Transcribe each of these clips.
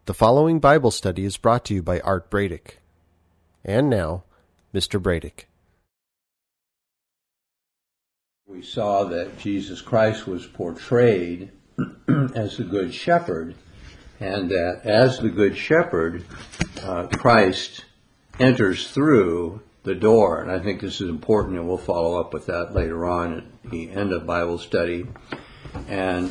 The following Bible study is brought to you by Art Bradick. And now, Mr. Bradick. We saw that Jesus Christ was portrayed as the Good Shepherd, and that as the Good Shepherd, Christ enters through the door. And I think this is important, and we'll follow up with that later on at the end of Bible study. And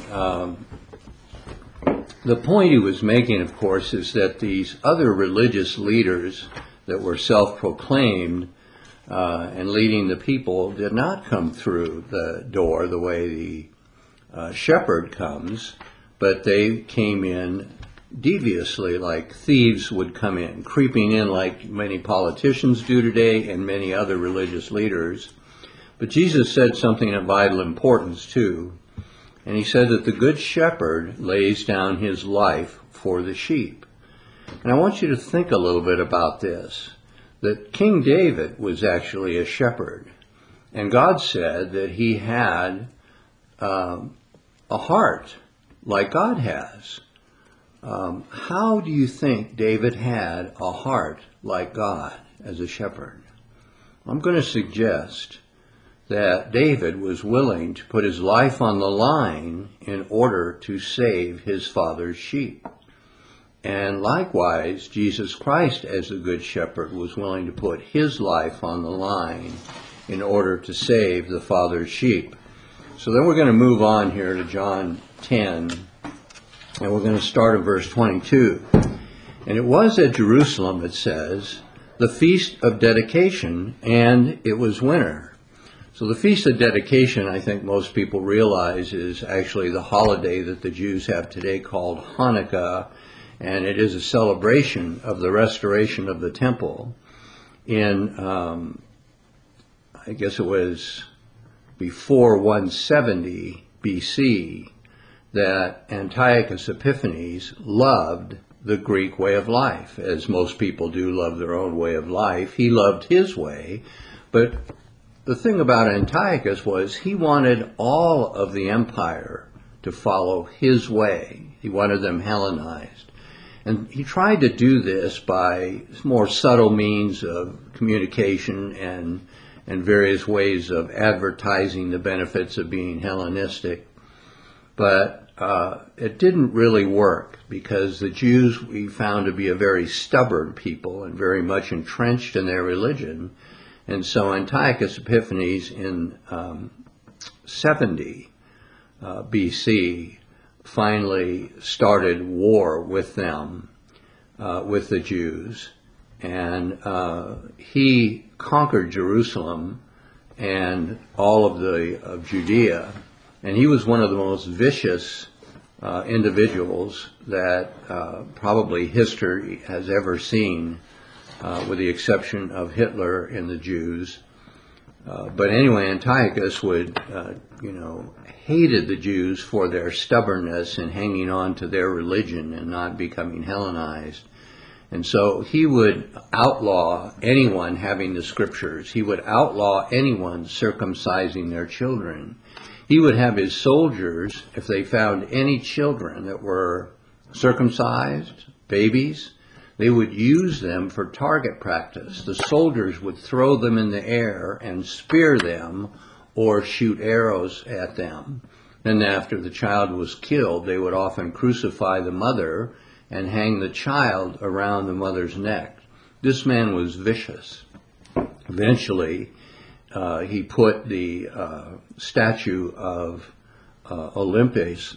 the point he was making, of course, is that these other religious leaders that were self-proclaimed and leading the people did not come through the door the way the shepherd comes, but they came in deviously, like thieves would come in, creeping in like many politicians do today and many other religious leaders. But Jesus said something of vital importance too. And he said that the Good Shepherd lays down his life for the sheep. And I want you to think a little bit about this, that King David was actually a shepherd. And God said that he had a heart like God has. How do you think David had a heart like God as a shepherd? I'm going to suggest that David was willing to put his life on the line in order to save his father's sheep. And likewise, Jesus Christ, as the Good Shepherd, was willing to put his life on the line in order to save the Father's sheep. So then we're going to move on here to John 10, and we're going to start at verse 22. And it was at Jerusalem, it says, the Feast of Dedication, and it was winter. So the Feast of Dedication, I think most people realize, is actually the holiday that the Jews have today called Hanukkah, and it is a celebration of the restoration of the temple in, I guess it was before 170 BC, that Antiochus Epiphanes loved the Greek way of life, as most people do love their own way of life. He loved his way, but the thing about Antiochus was he wanted all of the empire to follow his way. He wanted them Hellenized. And he tried to do this by more subtle means of communication and various ways of advertising the benefits of being Hellenistic. But it didn't really work, because the Jews we found to be a very stubborn people and very much entrenched in their religion. And so Antiochus Epiphanes in 70 BC finally started war with them, with the Jews. And he conquered Jerusalem and all of Judea. And he was one of the most vicious individuals that probably history has ever seen, with the exception of Hitler and the Jews. But anyway, Antiochus would, hated the Jews for their stubbornness and hanging on to their religion and not becoming Hellenized. And so he would outlaw anyone having the scriptures. He would outlaw anyone circumcising their children. He would have his soldiers, if they found any children that were circumcised, babies, they would use them for target practice. The soldiers would throw them in the air and spear them or shoot arrows at them. Then after the child was killed, they would often crucify the mother and hang the child around the mother's neck. This man was vicious. Eventually, he put the statue of Olympus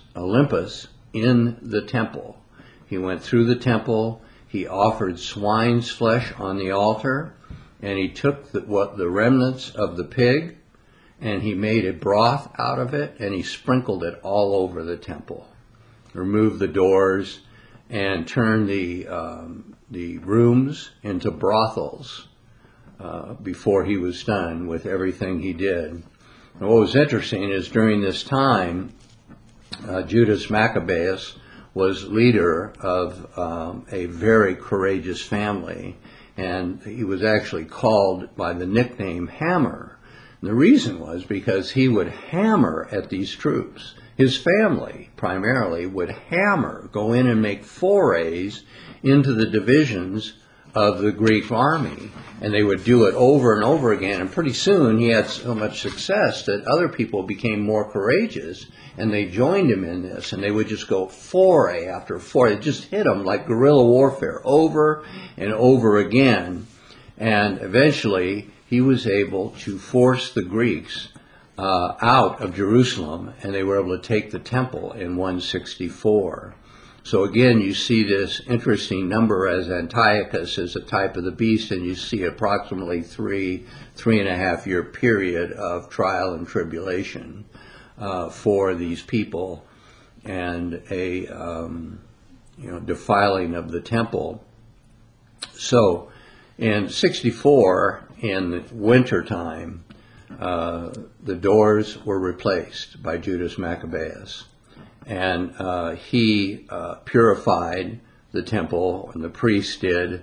in the temple. He went through the temple. He offered swine's flesh on the altar, and he took the remnants of the pig, and he made a broth out of it, and he sprinkled it all over the temple. Removed the doors and turned the rooms into brothels before he was done with everything he did. And what was interesting is during this time, Judas Maccabeus was leader of a very courageous family, and he was actually called by the nickname Hammer. And the reason was because he would hammer at these troops. his family primarily would go in and make forays into the divisions of the Greek army, and they would do it over and over again, and pretty soon he had so much success that other people became more courageous, and they joined him in this, and they would just go foray after foray. It just hit them like guerrilla warfare over and over again, and eventually he was able to force the Greeks out of Jerusalem, and they were able to take the temple in 164. So again, you see this interesting number as Antiochus is a type of the beast, and you see approximately 3.5 year period of trial and tribulation for these people, and a defiling of the temple. So in 64, in the wintertime, the doors were replaced by Judas Maccabeus, and he purified the temple, and the priests did,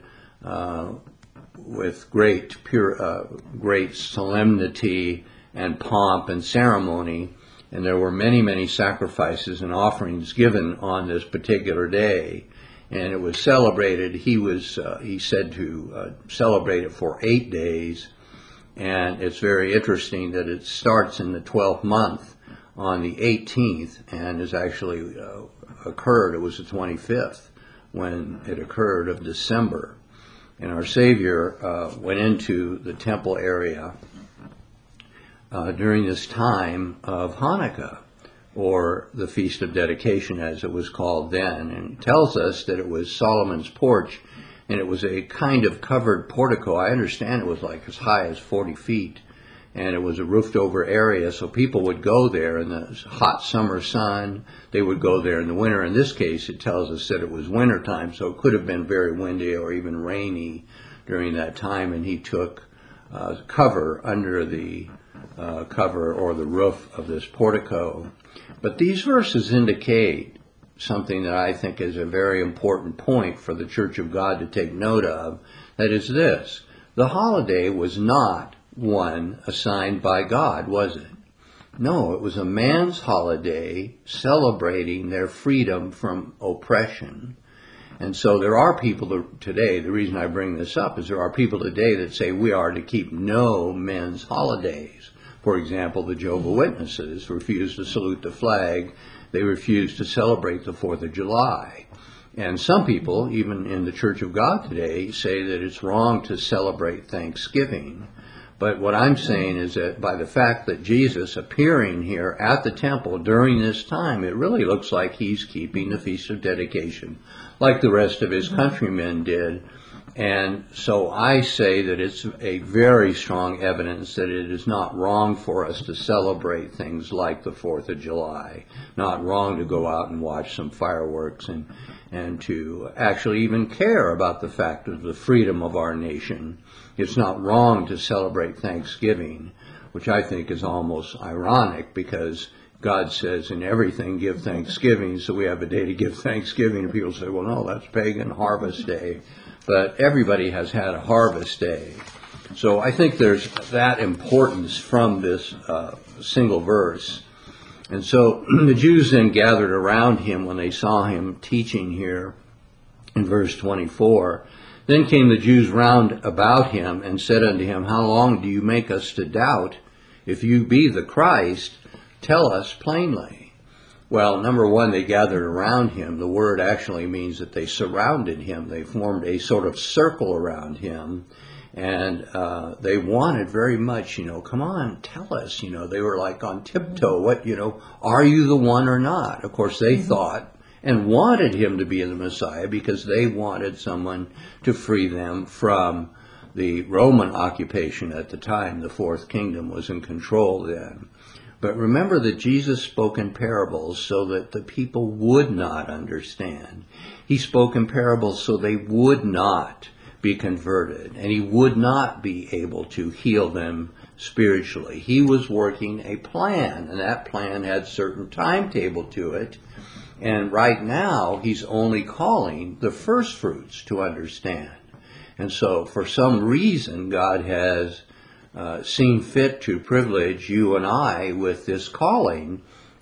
with great solemnity and pomp and ceremony, and there were many, many sacrifices and offerings given on this particular day, and it was celebrated. He said to celebrate it for 8 days, and it's very interesting that it starts in the 12th month on the 18th, and is actually occurred. It was the 25th when it occurred of December, and our Savior went into the temple area during this time of Hanukkah, or the Feast of Dedication as it was called then, and it tells us that it was Solomon's porch, and it was a kind of covered portico. I understand it was like as high as 40 feet, and it was a roofed over area, so people would go there in the hot summer sun. They would go there in the winter. In this case, it tells us that it was wintertime, so it could have been very windy or even rainy during that time, and he took cover under the cover or the roof of this portico. But these verses indicate something that I think is a very important point for the Church of God to take note of. That is this: the holiday was not one assigned by God, was it? No, it was a man's holiday celebrating their freedom from oppression. And so there are people today, the reason I bring this up is there are people today that say we are to keep no men's holidays. For example, the Jehovah's Witnesses refuse to salute the flag. They refuse to celebrate the 4th of July. And some people, even in the Church of God today, say that it's wrong to celebrate Thanksgiving. But what I'm saying is that by the fact that Jesus appearing here at the temple during this time, it really looks like he's keeping the Feast of Dedication like the rest of his countrymen did. And so I say that it's a very strong evidence that it is not wrong for us to celebrate things like the 4th of July, not wrong to go out and watch some fireworks and to actually even care about the fact of the freedom of our nation. It's not wrong to celebrate Thanksgiving, which I think is almost ironic because God says in everything give thanksgiving, so we have a day to give thanksgiving, and people say, well, no, that's pagan harvest day. But everybody has had a harvest day. So I think there's that importance from this single verse. And so the Jews then gathered around him when they saw him teaching here in verse 24. Then came the Jews round about him and said unto him, How long do you make us to doubt? If you be the Christ, tell us plainly. Well, number one, they gathered around him. The word actually means that they surrounded him. They formed a sort of circle around him. And they wanted very much, come on, tell us. They were like on tiptoe. Are you the one or not? Of course, they thought and wanted him to be the Messiah because they wanted someone to free them from the Roman occupation at the time. The Fourth Kingdom was in control then. But remember that Jesus spoke in parables so that the people would not understand. He spoke in parables so they would not be converted, and he would not be able to heal them spiritually. He was working a plan, and that plan had certain timetable to it. And right now, he's only calling the first fruits to understand. And so, for some reason, God has seen fit to privilege you and I with this calling,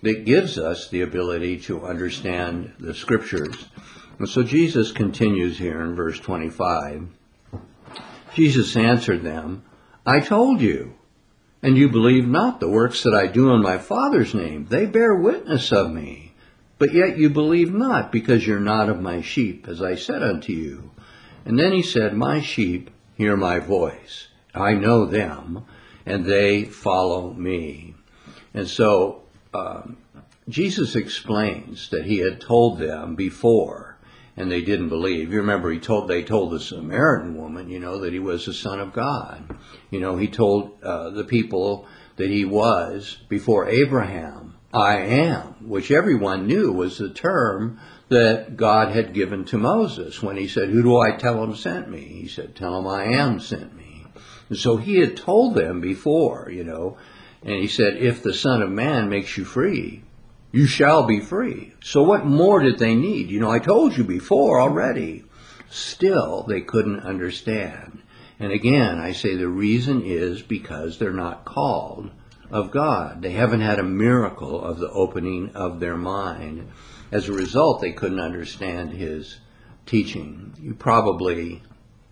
that gives us the ability to understand the Scriptures. And so Jesus continues here in verse 25. Jesus answered them, I told you, and you believe not the works that I do in my Father's name. They bear witness of me. But yet you believe not, because you're not of my sheep, as I said unto you. And then he said, my sheep hear my voice. I know them, and they follow me. And so Jesus explains that he had told them before, and they didn't believe. You remember they told the Samaritan woman, that he was the Son of God. He told the people that he was, before Abraham, I am, which everyone knew was the term that God had given to Moses when he said, who do I tell him sent me? He said, tell him I am sent me. And so he had told them before, and he said, if the Son of Man makes you free, you shall be free. So what more did they need? I told you before already. Still, they couldn't understand. And again, I say the reason is because they're not called of God. They haven't had a miracle of the opening of their mind. As a result, they couldn't understand his teaching. You probably,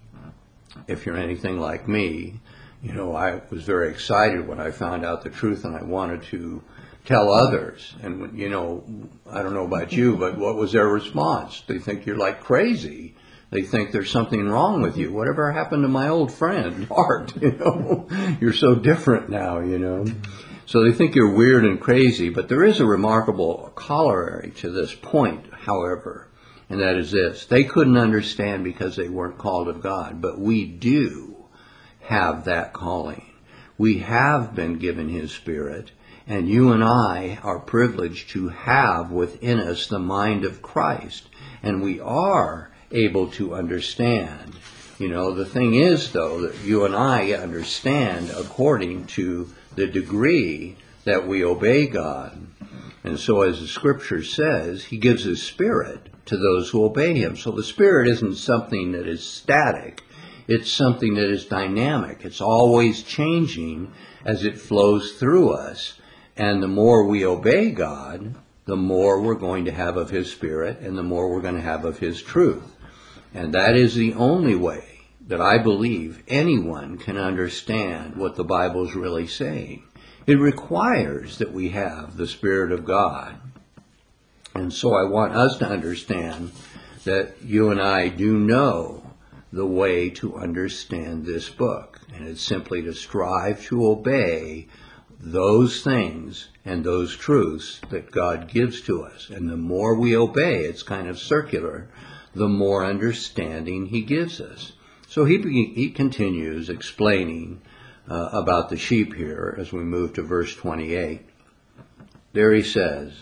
if you're anything like me, I was very excited when I found out the truth, and I wanted to tell others. And, I don't know about you, but what was their response? They think you're like crazy. They think there's something wrong with you. Whatever happened to my old friend, Art? You're so different now, So they think you're weird and crazy, but there is a remarkable corollary to this point, however, and that is this. They couldn't understand because they weren't called of God, but we do have that calling. We have been given his Spirit, and you and I are privileged to have within us the mind of Christ, and we are able to understand. The thing is, though, that you and I understand according to the degree that we obey God. And so, as the Scripture says, he gives his Spirit to those who obey him. So the Spirit isn't something that is static. It's something that is dynamic. It's always changing as it flows through us. And the more we obey God, the more we're going to have of his Spirit, and the more we're going to have of his truth. And that is the only way that I believe anyone can understand what the Bible is really saying. It requires that we have the Spirit of God. And so I want us to understand that you and I do know the way to understand this book. And it's simply to strive to obey those things and those truths that God gives to us. And the more we obey, it's kind of circular, the more understanding he gives us. So he continues explaining about the sheep here as we move to verse 28. There he says,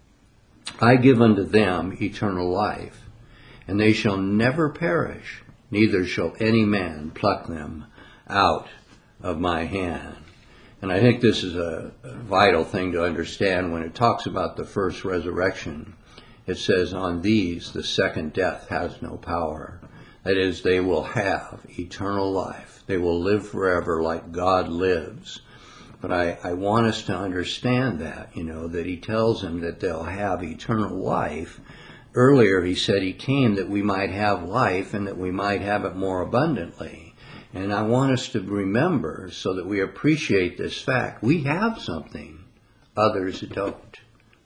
I give unto them eternal life, and they shall never perish, neither shall any man pluck them out of my hand. And I think this is a vital thing to understand when it talks about the first resurrection. It says, on these the second death has no power. That is, they will have eternal life. They will live forever like God lives. But I want us to understand that, that he tells them that they'll have eternal life. Earlier he said he came that we might have life and that we might have it more abundantly. And I want us to remember, so that we appreciate this fact, we have something others don't.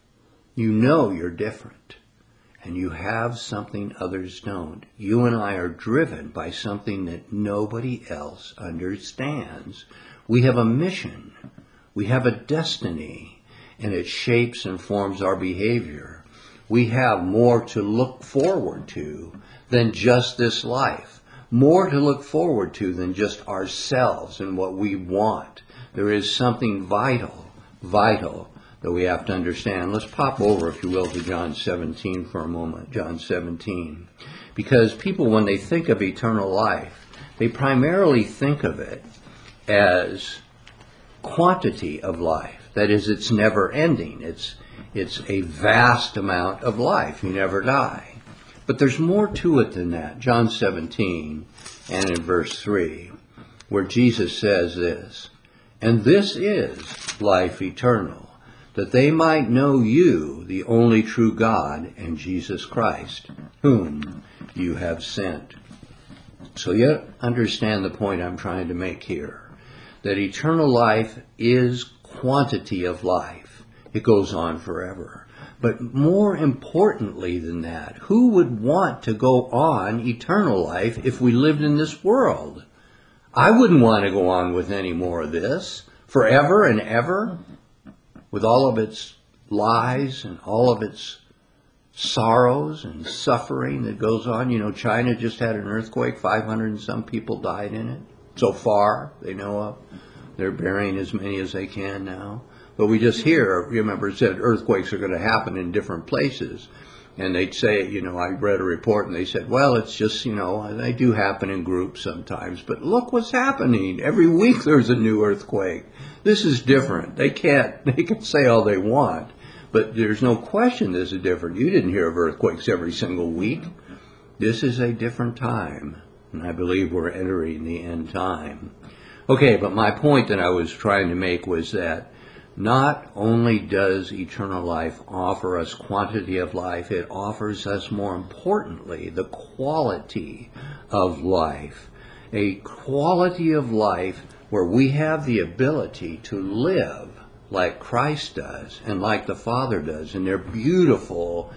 You're different. And you have something others don't. You and I are driven by something that nobody else understands. We have a mission. We have a destiny. And it shapes and forms our behavior. We have more to look forward to than just this life. More to look forward to than just ourselves and what we want. There is something vital that we have to understand. Let's pop over, if you will, to John 17 for a moment. John 17. Because people, when they think of eternal life, they primarily think of it as quantity of life. That is, it's never ending. It's a vast amount of life. You never die. But there's more to it than that. John 17 and in verse 3, where Jesus says this, and this is life eternal, that they might know you, the only true God, and Jesus Christ, whom you have sent. So you understand the point I'm trying to make here, that eternal life is quantity of life. It goes on forever. But more importantly than that, who would want to go on eternal life if we lived in this world? I wouldn't want to go on with any more of this forever and ever, with all of its lies and all of its sorrows and suffering that goes on. You know, China just had an earthquake. 500 and some people died in it. So far, they know of. They're burying as many as they can now. But we just hear, remember it said earthquakes are going to happen in different places. And they'd say, you know, I read a report and they said, well, it's just, you know, they do happen in groups sometimes. But look what's happening. Every week there's a new earthquake. This is different. They can say all they want. But there's no question this is different. You didn't hear of earthquakes every single week. This is a different time. And I believe we're entering the end time. Okay, but my point that I was trying to make was that not only does eternal life offer us quantity of life, it offers us, more importantly, the quality of life. A quality of life where we have the ability to live like Christ does and like the Father does in their beautiful,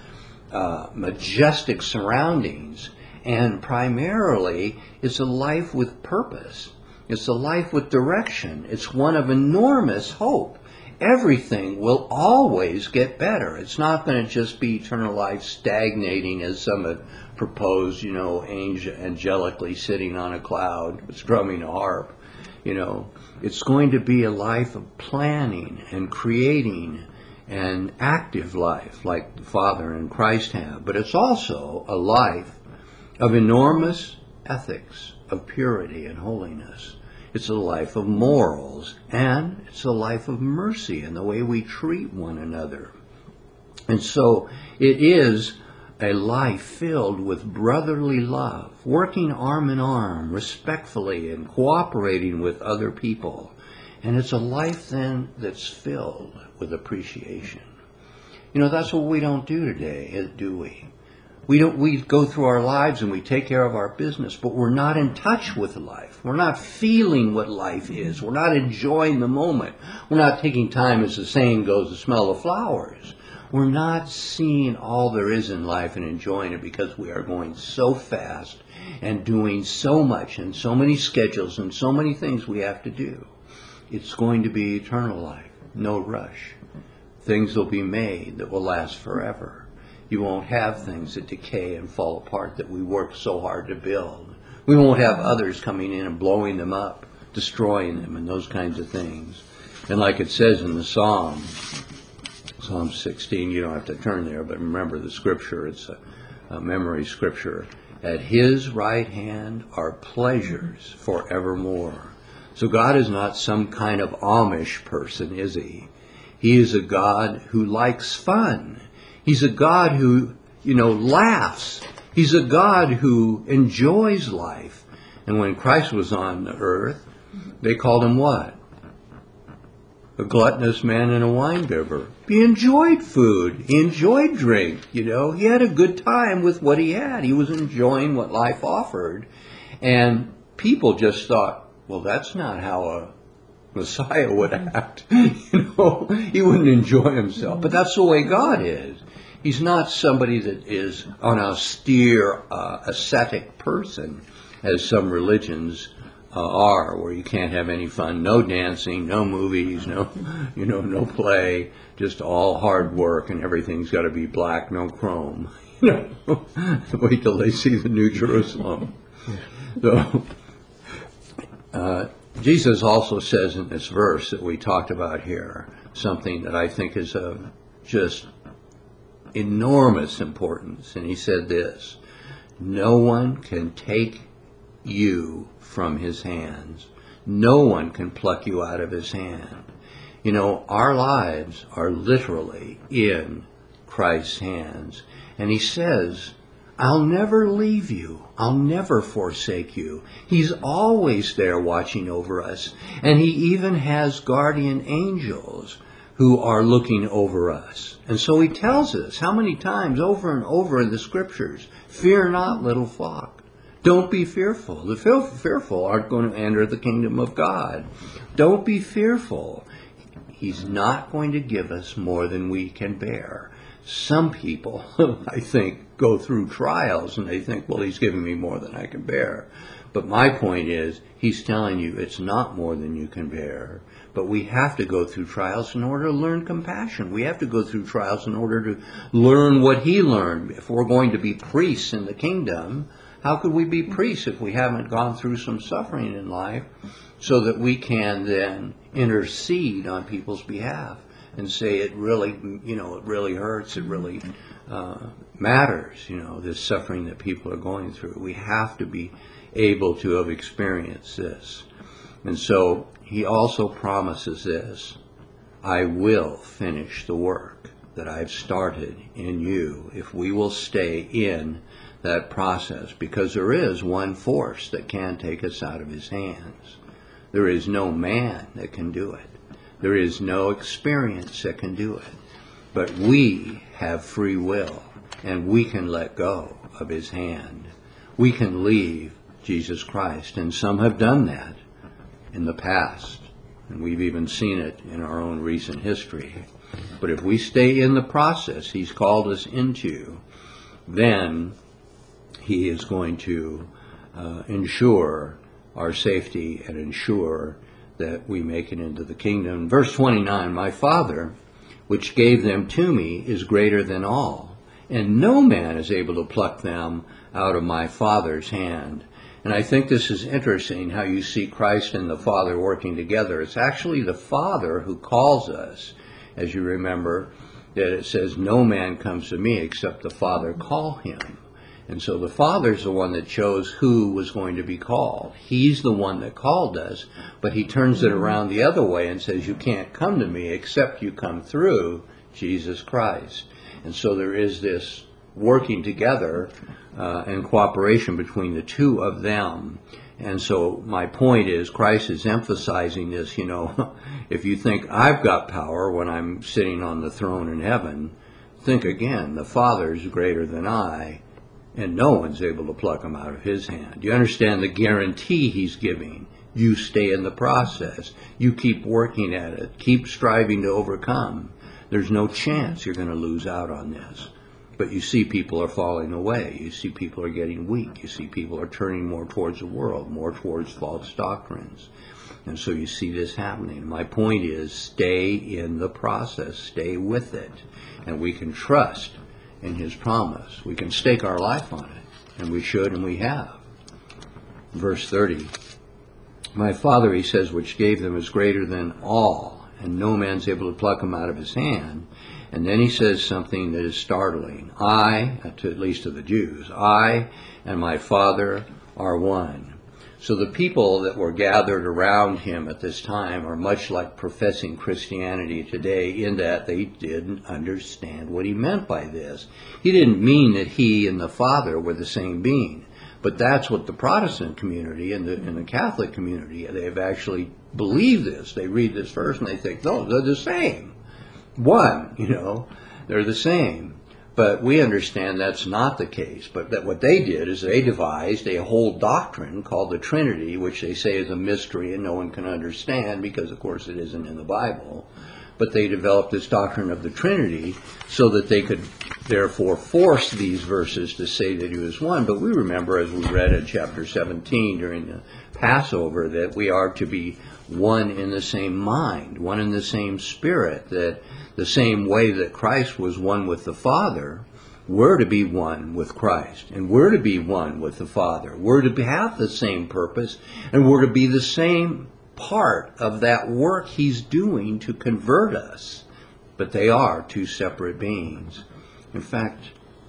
majestic surroundings. And primarily, it's a life with purpose. It's a life with direction. It's one of enormous hope. Everything will always get better. It's not going to just be eternal life stagnating as some have proposed, you know, angelically sitting on a cloud, strumming a harp. You know, it's going to be a life of planning and creating an active life like the Father and Christ have. But it's also a life of enormous ethics, of purity and holiness. It's a life of morals, and it's a life of mercy in the way we treat one another. And so it is a life filled with brotherly love, working arm in arm, respectfully, and cooperating with other people. And it's a life then that's filled with appreciation. You know, that's what we don't do today, do we? We go through our lives and we take care of our business, but we're not in touch with life. We're not feeling what life is. We're not enjoying the moment. We're not taking time, as the saying goes, to smell the flowers. We're not seeing all there is in life and enjoying it because we are going so fast and doing so much and so many schedules and so many things we have to do. It's going to be eternal life, no rush. Things will be made that will last forever. You won't have things that decay and fall apart that we work so hard to build. We won't have others coming in and blowing them up, destroying them, and those kinds of things. And like it says in the Psalm 16, you don't have to turn there, but remember the scripture, it's a memory scripture. At his right hand are pleasures forevermore. So God is not some kind of Amish person, is he? He is a God who likes fun. He's a God who, you know, laughs. He's a God who enjoys life. And when Christ was on the earth, they called him what? A gluttonous man and a winebibber. He enjoyed food. He enjoyed drink, you know. He had a good time with what he had. He was enjoying what life offered. And people just thought, well, that's not how a Messiah would act. You know, he wouldn't enjoy himself. But that's the way God is. He's not somebody that is an austere, ascetic person, as some religions are, where you can't have any fun, no dancing, no movies, no play, just all hard work, and everything's got to be black, no chrome. You know, wait till they see the New Jerusalem. So, Jesus also says in this verse that we talked about here something that I think is of just enormous importance. And he said this: no one can take you from his hands. No one can pluck you out of his hand. You know, our lives are literally in Christ's hands. And he says, I'll never leave you. I'll never forsake you. He's always there watching over us. And he even has guardian angels who are looking over us. And so he tells us how many times over and over in the scriptures, fear not, little flock. Don't be fearful. The fearful aren't going to enter the kingdom of God. Don't be fearful. He's not going to give us more than we can bear. Some people, I think, go through trials and they think, well, he's giving me more than I can bear. But my point is, he's telling you it's not more than you can bear. But we have to go through trials in order to learn compassion. We have to go through trials in order to learn what he learned. If we're going to be priests in the kingdom, how could we be priests if we haven't gone through some suffering in life so that we can then intercede on people's behalf and say it really, it really hurts, it really matters, this suffering that people are going through. We have to be able to have experienced this. And so he also promises this: I will finish the work that I've started in you if we will stay in that process, because there is one force that can take us out of his hands. There is no man that can do it. There is no experience that can do it. But we have free will, and we can let go of his hand. We can leave Jesus Christ, and some have done that in the past, and we've even seen it in our own recent history. But if we stay in the process he's called us into, then he is going to ensure our safety and ensure that we make it into the kingdom. Verse 29, my Father, which gave them to me, is greater than all, and no man is able to pluck them out of my Father's hand. And I think this is interesting, how you see Christ and the Father working together. It's actually the Father who calls us. As you remember, that it says, no man comes to me except the Father call him. And so the Father's the one that chose who was going to be called. He's the one that called us, but he turns it around the other way and says, you can't come to me except you come through Jesus Christ. And so there is this working together and cooperation between the two of them. And so my point is, Christ is emphasizing this, if you think I've got power when I'm sitting on the throne in heaven, think again, the Father's greater than I, and no one's able to pluck him out of his hand. You understand the guarantee he's giving. You stay in the process. You keep working at it. Keep striving to overcome. There's no chance you're going to lose out on this. But you see people are falling away. You see people are getting weak. You see people are turning more towards the world, more towards false doctrines. And so you see this happening. My point is, stay in the process. Stay with it. And we can trust in his promise. We can stake our life on it. And we should, and we have. Verse 30. My Father, he says, which gave them is greater than all, and no man's able to pluck them out of his hand. And then he says something that is startling. At least to the Jews, I and my Father are one. So the people that were gathered around him at this time are much like professing Christianity today, in that they didn't understand what he meant by this. He didn't mean that he and the Father were the same being. But that's what the Protestant community and the Catholic community, they've actually believed this. They read this verse and they think, no, they're the same. One, they're the same. But we understand that's not the case. But that what they did is they devised a whole doctrine called the Trinity, which they say is a mystery and no one can understand because, of course, it isn't in the Bible. But they developed this doctrine of the Trinity so that they could therefore force these verses to say that he was one. But we remember, as we read in chapter 17 during the Passover, that we are to be one in the same mind, one in the same spirit, that the same way that Christ was one with the Father, we're to be one with Christ, and we're to be one with the Father. We're to have the same purpose, and we're to be the same part of that work he's doing to convert us. But they are two separate beings. In fact,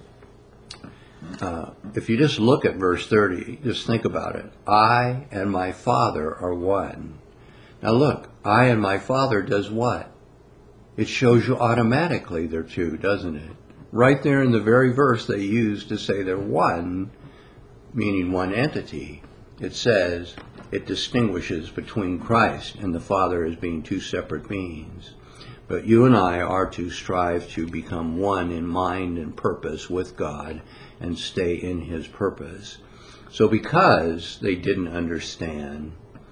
if you just look at verse 30, just think about it. I and my Father are one. Now look, I and my Father does what? It shows you automatically they're two, doesn't it? Right there in the very verse they use to say they're one, meaning one entity, it says it distinguishes between Christ and the Father as being two separate beings. But you and I are to strive to become one in mind and purpose with God and stay in his purpose. So because they didn't understand,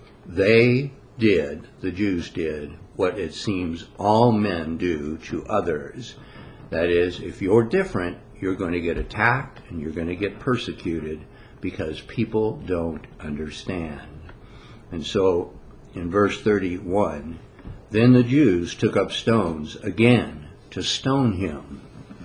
the Jews did, what it seems all men do to others. That is, if you're different, you're going to get attacked and you're going to get persecuted because people don't understand. And so in verse 31, then the Jews took up stones again to stone him.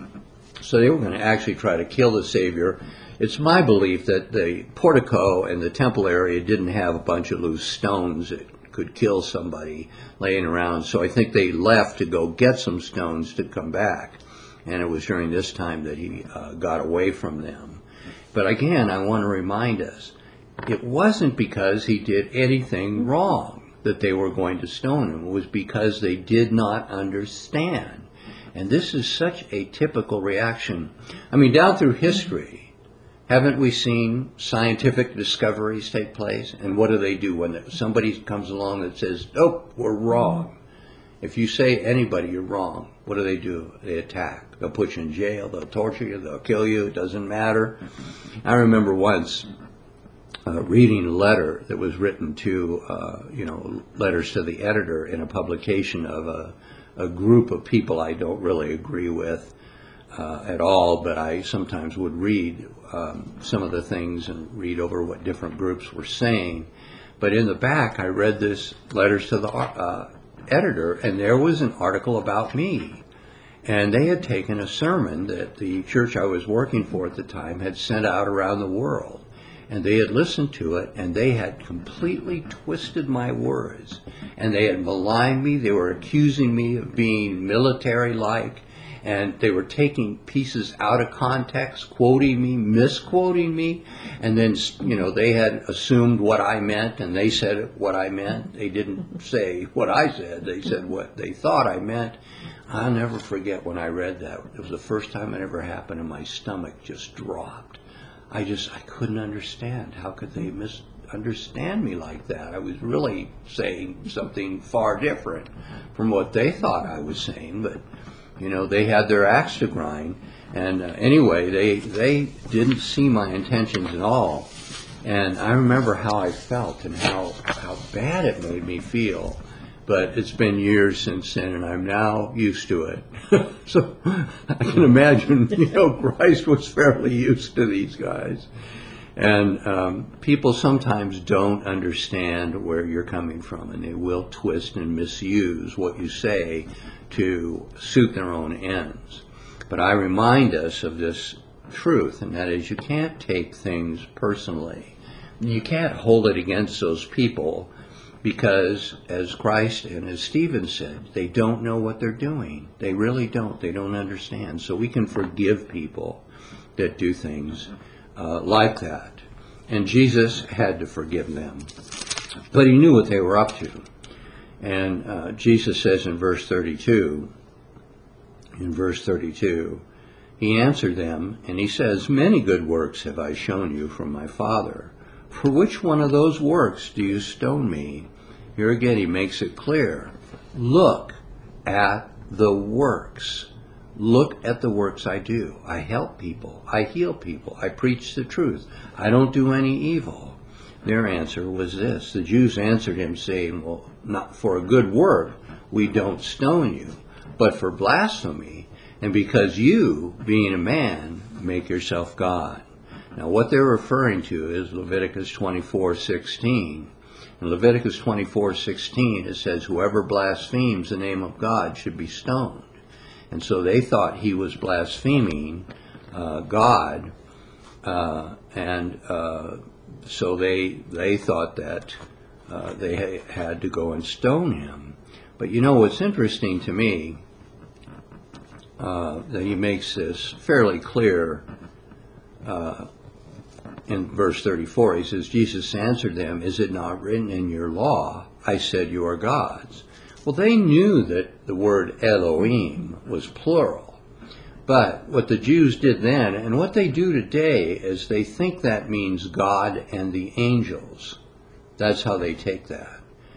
So they were going to actually try to kill the Savior. It's my belief that the portico and the temple area didn't have a bunch of loose stones that could kill somebody laying around. So I think they left to go get some stones to come back. And it was during this time that he got away from them. But again, I want to remind us, it wasn't because he did anything wrong that they were going to stone him. It was because they did not understand. And this is such a typical reaction. I mean, down through history, haven't we seen scientific discoveries take place? And what do they do when somebody comes along that says, nope, we're wrong? If you say anybody you're wrong, what do? They attack. They'll put you in jail. They'll torture you. They'll kill you. It doesn't matter. I remember once reading a letter that was written to, letters to the editor in a publication of a group of people I don't really agree with at all, but I sometimes would read some of the things and read over what different groups were saying. But in the back, I read this letters to the editor, and there was an article about me. And they had taken a sermon that the church I was working for at the time had sent out around the world. And they had listened to it, and they had completely twisted my words. And they had maligned me. They were accusing me of being military-like. And they were taking pieces out of context, quoting me, misquoting me. And then, they had assumed what I meant, and they said what I meant. They didn't say what I said. They said what they thought I meant. I'll never forget when I read that. It was the first time it ever happened, and my stomach just dropped. I couldn't understand. How could they misunderstand me like that? I was really saying something far different from what they thought I was saying, but, they had their axe to grind. And anyway, they didn't see my intentions at all. And I remember how I felt and how bad it made me feel. But it's been years since then, and I'm now used to it. So I can imagine, Christ was fairly used to these guys. And people sometimes don't understand where you're coming from, and they will twist and misuse what you say to suit their own ends. But I remind us of this truth, and that is you can't take things personally. You can't hold it against those people, because, as Christ and as Stephen said, they don't know what they're doing. They really don't. They don't understand. So we can forgive people that do things like that. And Jesus had to forgive them. But he knew what they were up to. And Jesus says in verse 32, he answered them, and he says, many good works have I shown you from my Father. For which one of those works do you stone me? Here again he makes it clear. Look at the works. Look at the works I do. I help people. I heal people. I preach the truth. I don't do any evil. Their answer was this. The Jews answered him, saying, well, not for a good work we don't stone you, but for blasphemy, and because you, being a man, make yourself God. Now, what they're referring to is Leviticus 24:16. In Leviticus 24:16, it says, whoever blasphemes the name of God should be stoned. And so they thought he was blaspheming God, and so they thought that they had to go and stone him. But what's interesting to me, that he makes this fairly clear in verse 34, he says, Jesus answered them, is it not written in your law, I said you are gods? Well, they knew that the word Elohim was plural. But what the Jews did then, and what they do today, is they think that means God and the angels. That's how they take that.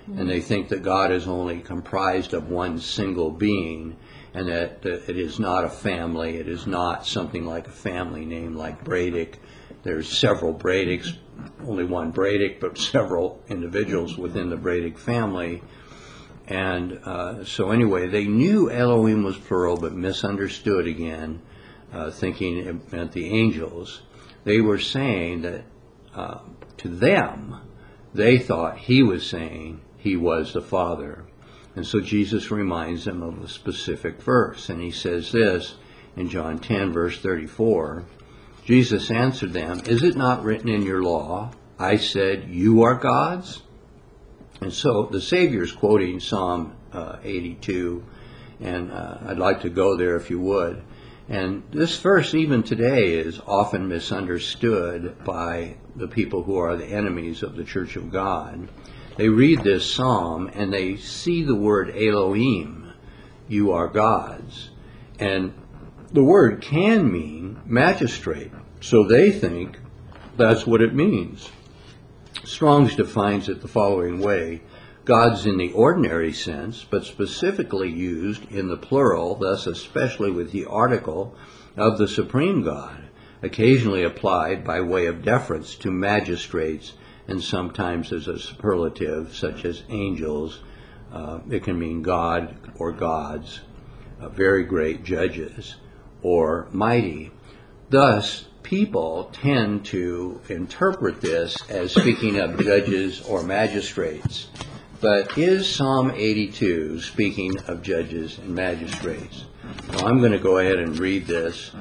and they think that God is only comprised of one single being, and that it is not a family. It is not something like a family name like Bradick. There's several Bradicks, only one Bradick, but several individuals within the Bradick family. And so anyway, they knew Elohim was plural, but misunderstood again, thinking it meant the angels. They were saying that to them, they thought he was saying he was the Father. And so Jesus reminds them of a specific verse, and he says this in John 10, verse 34. Jesus answered them, "Is it not written in your law, I said, you are gods?" And so the Savior's quoting Psalm 82, and I'd like to go there if you would. And this verse, even today, is often misunderstood by the people who are the enemies of the Church of God. They read this psalm and they see the word Elohim, you are gods. And the word can mean magistrate. So they think that's what it means. Strong's defines it the following way: gods in the ordinary sense, but specifically used in the plural, thus especially with the article of the supreme God, occasionally applied by way of deference to magistrates, and sometimes as a superlative, such as angels. It can mean God or gods, very great judges, or mighty. Thus, people tend to interpret this as speaking of judges or magistrates. But is Psalm 82 speaking of judges and magistrates? Now, I'm going to go ahead and read this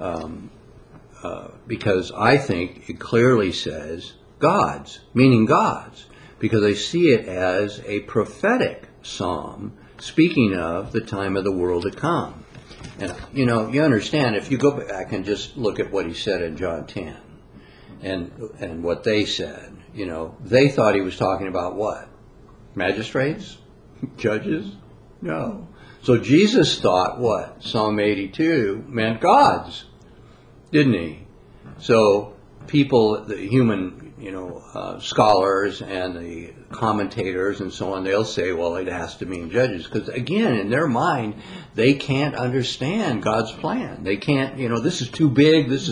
because I think it clearly says gods, meaning gods, because I see it as a prophetic psalm speaking of the time of the world to come. And, you understand, if you go back and just look at what he said in John 10 and what they said, they thought he was talking about what? Magistrates? Judges? No. So Jesus thought what? Psalm 82 meant gods, didn't he? So people, the human, scholars and the commentators and so on, they'll say, well, it has to mean judges. Because again, in their mind, they can't understand God's plan. They can't, this is too big, this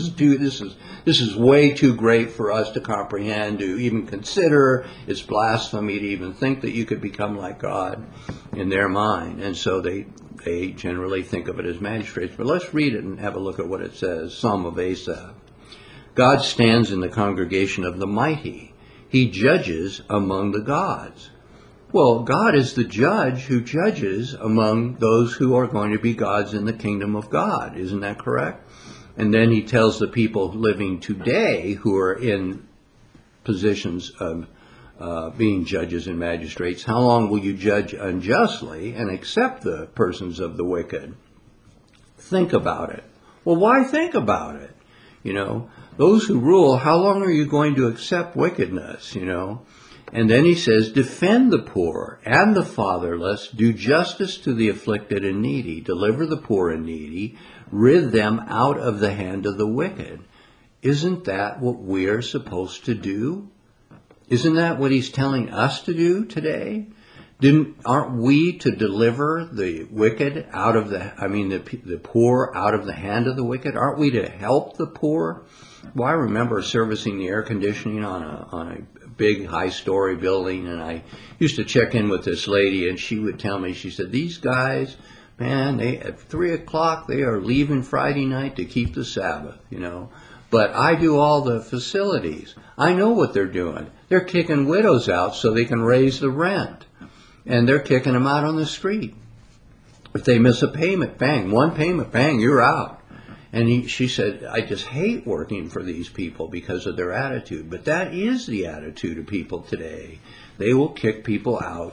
is way too great for us to comprehend, to even consider. It's blasphemy to even think that you could become like God in their mind. And so they generally think of it as magistrates. But let's read it and have a look at what it says. Psalm of Asaph. God stands in the congregation of the mighty. He judges among the gods. Well, God is the judge who judges among those who are going to be gods in the kingdom of God. Isn't that correct? And then he tells the people living today who are in positions of being judges and magistrates, how long will you judge unjustly and accept the persons of the wicked? Think about it. Well, why think about it? Those who rule, how long are you going to accept wickedness, And then he says, defend the poor and the fatherless, do justice to the afflicted and needy, deliver the poor and needy, rid them out of the hand of the wicked. Isn't that what we're supposed to do? Isn't that what he's telling us to do today? Aren't we to deliver the wicked out of the poor out of the hand of the wicked? Aren't we to help the poor? Well, I remember servicing the air conditioning on a big high-story building, and I used to check in with this lady, and she would tell me, she said, these guys, man, at 3 o'clock, they are leaving Friday night to keep the Sabbath, But I do all the facilities. I know what they're doing. They're kicking widows out so they can raise the rent. And they're kicking them out on the street. If they miss a payment, bang, one payment, bang, you're out. And she said, I just hate working for these people because of their attitude. But that is the attitude of people today. They will kick people out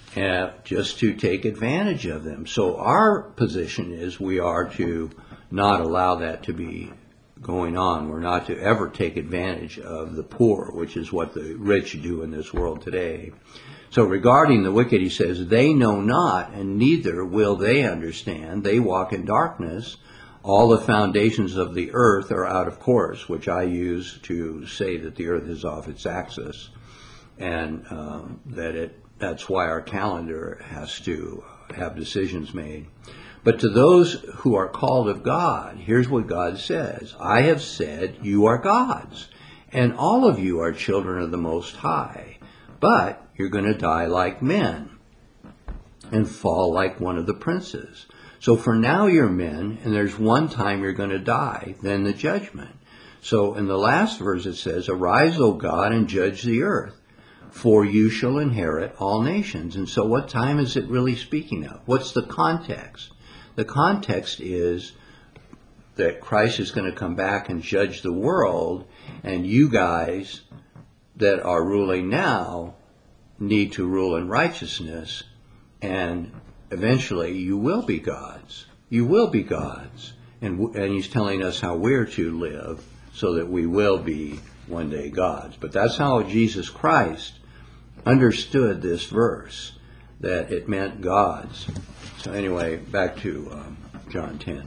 just to take advantage of them. So our position is we are to not allow that to be going on. We're not to ever take advantage of the poor, which is what the rich do in this world today. So regarding the wicked, he says, they know not, and neither will they understand. They walk in darkness. All the foundations of the earth are out of course, which I use to say that the earth is off its axis, and that that's why our calendar has to have decisions made. But to those who are called of God, here's what God says. I have said you are gods, and all of you are children of the Most High. But you're going to die like men and fall like one of the princes. So for now you're men, and there's one time you're going to die, then the judgment. So in the last verse it says, arise, O God, and judge the earth, for you shall inherit all nations. And so what time is it really speaking of? What's the context? The context is that Christ is going to come back and judge the world, and you guys that are ruling now need to rule in righteousness, and eventually you will be gods. You will be gods. And he's telling us how we're to live so that we will be one day gods. But that's how Jesus Christ understood this verse, that it meant gods. So anyway, back to John 10.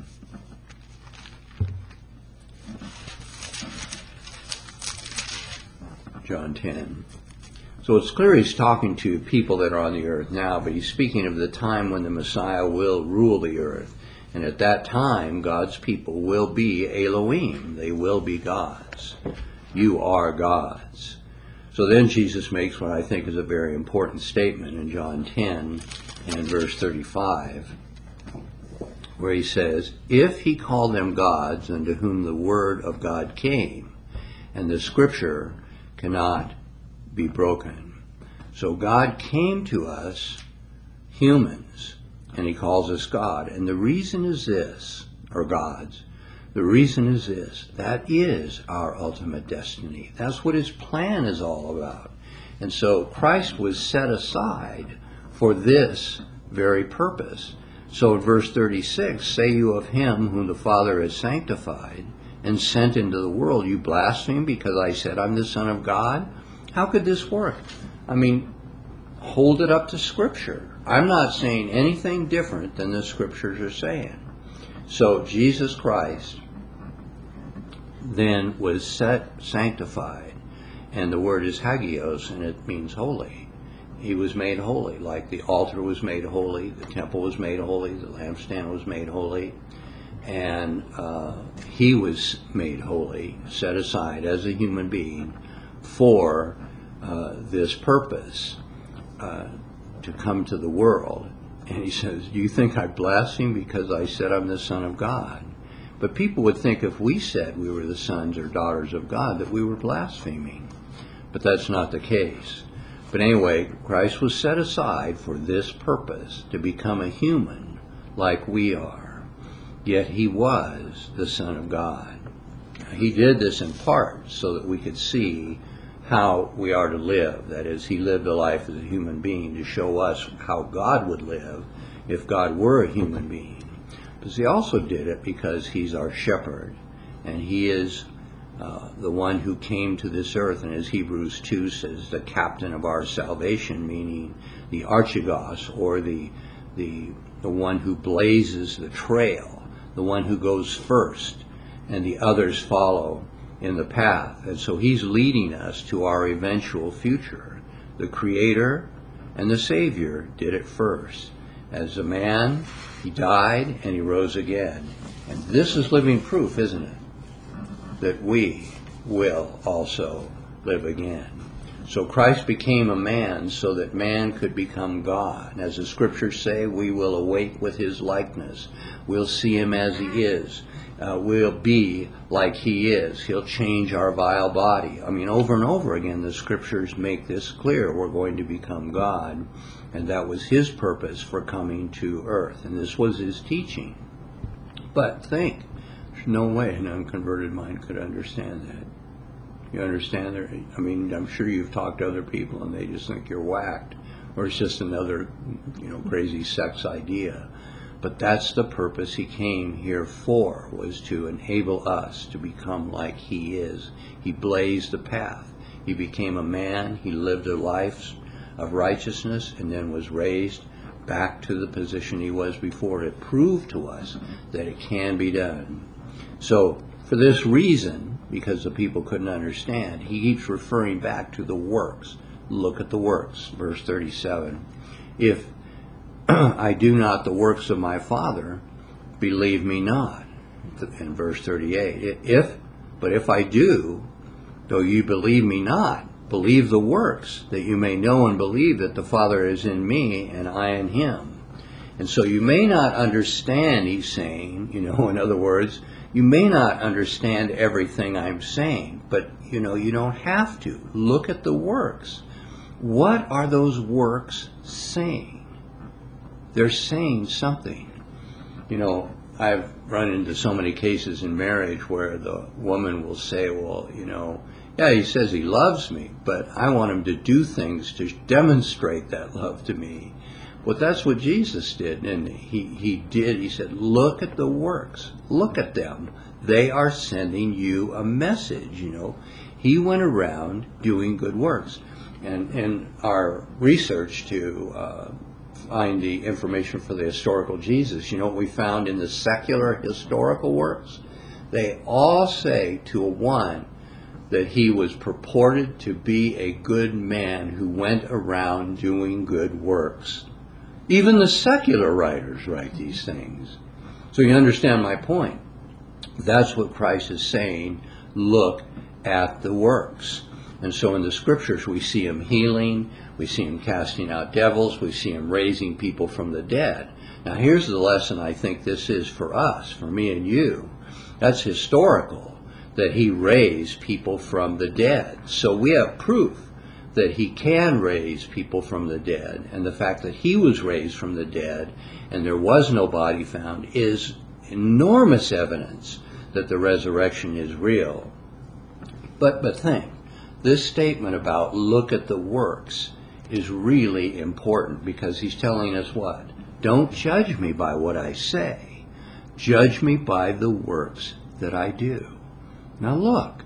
John 10. So it's clear he's talking to people that are on the earth now, but he's speaking of the time when the Messiah will rule the earth. And at that time, God's people will be Elohim. They will be gods. You are gods. So then Jesus makes what I think is a very important statement in John 10 and verse 35, where he says, if he called them gods unto whom the word of God came, and the scripture cannot be broken. So God came to us, humans, and he calls us God. And the reason is this, or gods, the reason is this, that is our ultimate destiny. That's what his plan is all about. And so Christ was set aside for this very purpose. So in verse 36, say you of him whom the Father has sanctified and sent into the world, you blaspheme because I said I'm the Son of God? How could this work? I mean, hold it up to Scripture. I'm not saying anything different than the Scriptures are saying. So Jesus Christ then was sanctified, and the word is hagios, and it means holy. He was made holy, like the altar was made holy, the temple was made holy, the lampstand was made holy, and he was made holy, set aside as a human being for this purpose, to come to the world. And he says, do you think I blaspheme because I said I'm the Son of God? But people would think if we said we were the sons or daughters of God that we were blaspheming. But that's not the case. But anyway, Christ was set aside for this purpose, to become a human like we are. Yet he was the Son of God. He did this in part so that we could see how we are to live. That is, he lived a life as a human being to show us how God would live if God were a human being. But he also did it because he's our shepherd, and he is the one who came to this earth, and as Hebrews 2 says, the captain of our salvation, meaning the archigos, or the one who blazes the trail, the one who goes first, and the others follow in the path. And so he's leading us to our eventual future. The Creator and the Savior did it first. As a man, he died and he rose again. And this is living proof, isn't it? That we will also live again. So Christ became a man so that man could become God. And as the scriptures say, we will awake with his likeness. We'll see him as he is. We'll be like he is. He'll change our vile body. I mean, over and over again, the scriptures make this clear. We're going to become God. And that was his purpose for coming to earth. And this was his teaching. But think, there's no way an unconverted mind could understand that. You understand? I mean, I'm sure you've talked to other people and they just think you're whacked. Or it's just another, crazy sex idea. But that's the purpose he came here for, was to enable us to become like he is. He blazed the path. He became a man. He lived a life of righteousness and then was raised back to the position he was before. It proved to us that it can be done. So for this reason, because the people couldn't understand, he keeps referring back to the works, look at the works. Verse 37, if I do not the works of my Father, believe me not. In verse 38, but if I do, though you believe me not, believe the works, that you may know and believe that the Father is in me and I in him. And so you may not understand, he's saying, in other words, you may not understand everything I'm saying, but, you don't have to. Look at the works. What are those works saying? They're saying something. I've run into so many cases in marriage where the woman will say, well, yeah, he says he loves me, but I want him to do things to demonstrate that love to me. Well, that's what Jesus did, and he said, look at the works. Look at them. They are sending you a message, He went around doing good works. And in our research to find the information for the historical Jesus, what we found in the secular historical works? They all say to a one that he was purported to be a good man who went around doing good works. Even the secular writers write these things. So you understand my point. That's what Christ is saying. Look at the works. And so in the scriptures we see him healing, we see him casting out devils, we see him raising people from the dead. Now here's the lesson I think this is for us, for me and you. That's historical, that he raised people from the dead. So we have proof that he can raise people from the dead, and the fact that he was raised from the dead and there was no body found is enormous evidence that the resurrection is real. But think, this statement about look at the works is really important, because he's telling us what? Don't judge me by what I say. Judge me by the works that I do. Now look,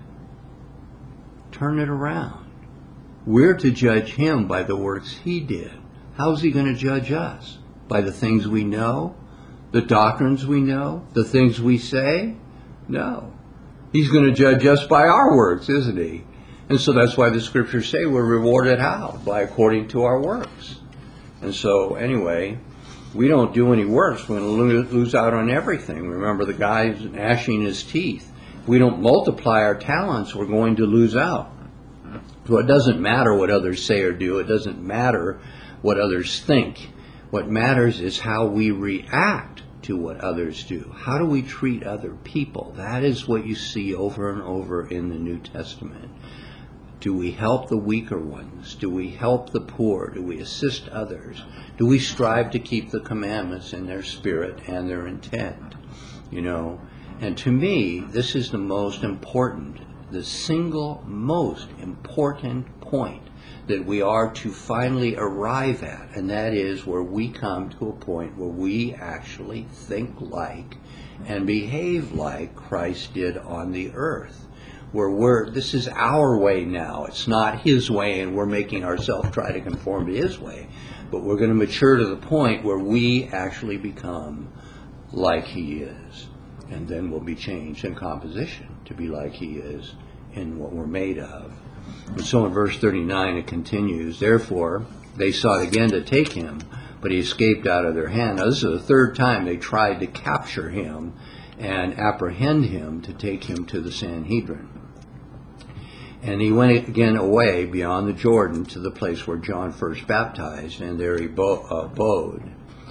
turn it around. We're to judge him by the works he did. How's he going to judge us? By the things we know? The doctrines we know? The things we say? No. He's going to judge us by our works, isn't he? And so that's why the scriptures say we're rewarded how? By according to our works. And so anyway, we don't do any works, we're going to lose out on everything. Remember the guy gnashing his teeth. If we don't multiply our talents, we're going to lose out. So it doesn't matter what others say or do. It doesn't matter what others think. What matters is how we react to what others do. How do we treat other people? That is what you see over and over in the New Testament. Do we help the weaker ones? Do we help the poor? Do we assist others? Do we strive to keep the commandments in their spirit and their intent? And to me, this is the most important, the single most important point that we are to finally arrive at, and that is where we come to a point where we actually think like and behave like Christ did on the earth. This is our way now. It's not his way, and we're making ourselves try to conform to his way. But we're going to mature to the point where we actually become like he is. And then we'll be changed in composition to be like he is in what we're made of. And so in verse 39 it continues, therefore they sought again to take him, but he escaped out of their hand. Now this is the third time they tried to capture him and apprehend him to take him to the Sanhedrin. And he went again away beyond the Jordan to the place where John first baptized, and there he abode.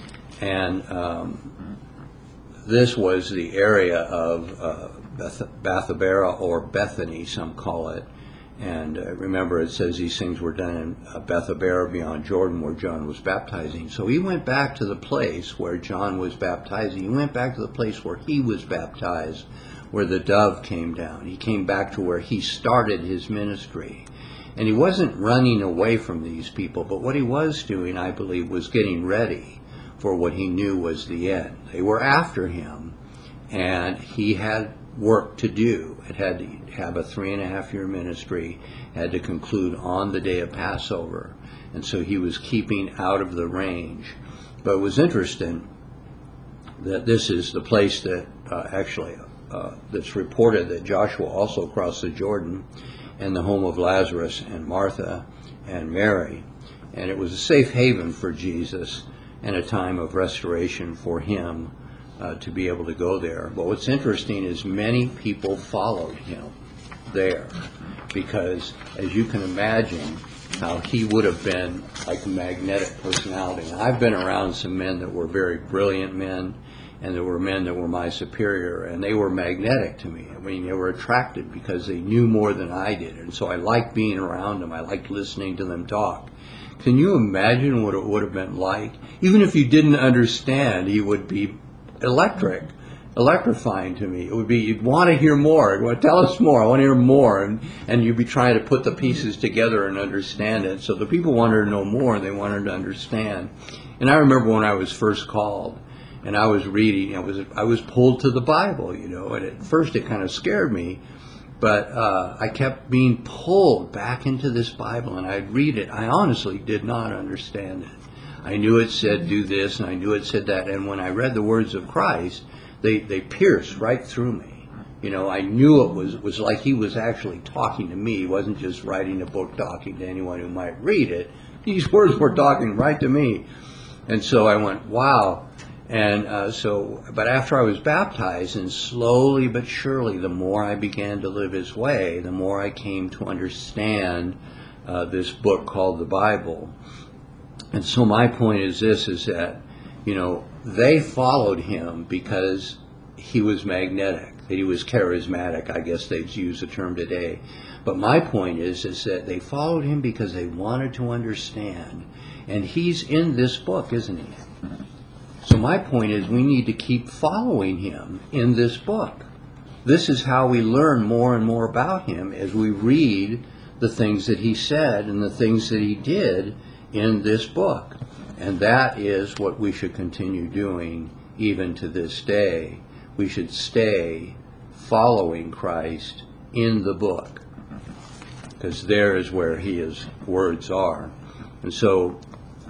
And this was the area of Bethabara, or Bethany, some call it. And remember, it says these things were done in Bethabara beyond Jordan, where John was baptizing. So he went back to the place where John was baptizing. He went back to the place where he was baptized, where the dove came down. He came back to where he started his ministry. And he wasn't running away from these people, but what he was doing, I believe, was getting ready for what he knew was the end. They were after him, and he had work to do. It had to have a 3.5-year ministry, had to conclude on the day of Passover, and so he was keeping out of the range. But it was interesting that this is the place that that's reported that Joshua also crossed the Jordan. and the home of Lazarus and Martha and Mary. And it was a safe haven for Jesus and a time of restoration for him to be able to go there. But what's interesting is many people followed him there because, as you can imagine, how he would have been like a magnetic personality. And I've been around some men that were very brilliant men, and there were men that were my superior, and they were magnetic to me. I mean, they were attracted because they knew more than I did, and so I liked being around them. I liked listening to them talk. Can you imagine what it would have been like? Even if you didn't understand, he would be electrifying to me. It would be, you'd want to hear more. You'd want to tell us more. I want to hear more. And you'd be trying to put the pieces together and understand it. So the people wanted to know more, and they wanted to understand. And I remember when I was first called, and I was reading, I was pulled to the Bible, and at first it kind of scared me, but I kept being pulled back into this Bible, and I'd read it. I honestly did not understand it. I knew it said do this, and I knew it said that, and when I read the words of Christ, they pierced right through me. I knew it was like he was actually talking to me. He wasn't just writing a book talking to anyone who might read it. These words were talking right to me. And so I went, wow. And but after I was baptized, and slowly but surely, the more I began to live his way, the more I came to understand this book called the Bible. And so my point is this, is that, they followed him because he was magnetic, that he was charismatic. I guess they'd use the term today. But my point is that they followed him because they wanted to understand. And he's in this book, isn't he? So my point is we need to keep following him in this book. This is how we learn more and more about him, as we read the things that he said and the things that he did in this book. And that is what we should continue doing even to this day. We should stay following Christ in the book, because there is where his words are. And so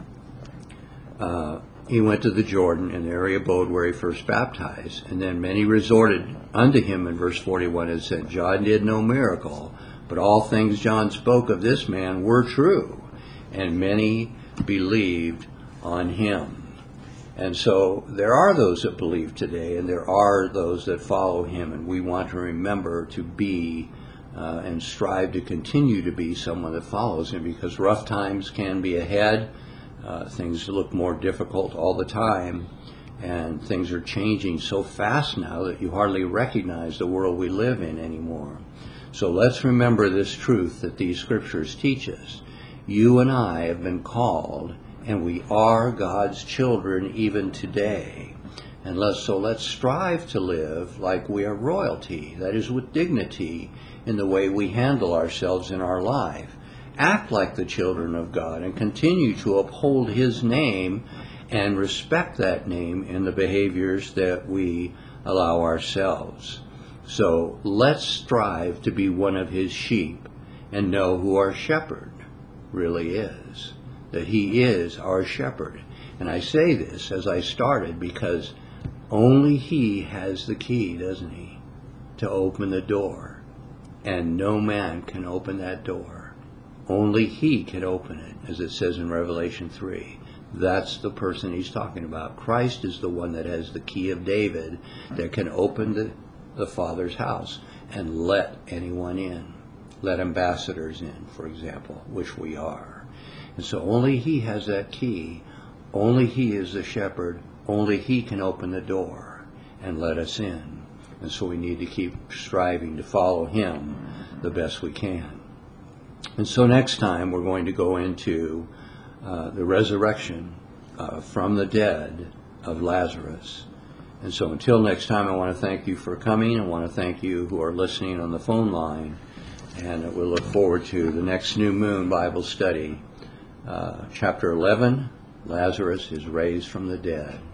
he went to the Jordan, and there he abode where he first baptized. And then many resorted unto him, in verse 41, and said, John did no miracle, but all things John spoke of this man were true. And many believed on him. And so there are those that believe today, and there are those that follow him, and we want to remember to be and strive to continue to be someone that follows him, because rough times can be ahead. Things look more difficult all the time, and things are changing so fast now that you hardly recognize the world we live in anymore. So let's remember this truth that these scriptures teach us. You and I have been called, and we are God's children even today. And let's strive to live like we are royalty, that is, with dignity in the way we handle ourselves in our life. Act like the children of God and continue to uphold his name and respect that name in the behaviors that we allow ourselves. So let's strive to be one of his sheep and know who our shepherd really is, that he is our shepherd. And I say this as I started because only he has the key, doesn't he, to open the door, and no man can open that door. Only he can open it, as it says in Revelation 3. That's the person he's talking about. Christ is the one that has the key of David that can open the Father's house and let anyone in. Let ambassadors in, for example, which we are. And so only he has that key. Only he is the shepherd. Only he can open the door and let us in. And so we need to keep striving to follow him the best we can. And so next time we're going to go into the resurrection from the dead of Lazarus. And so until next time, I want to thank you for coming. I want to thank you who are listening on the phone line. And we'll look forward to the next New Moon Bible study. Chapter 11, Lazarus is raised from the dead.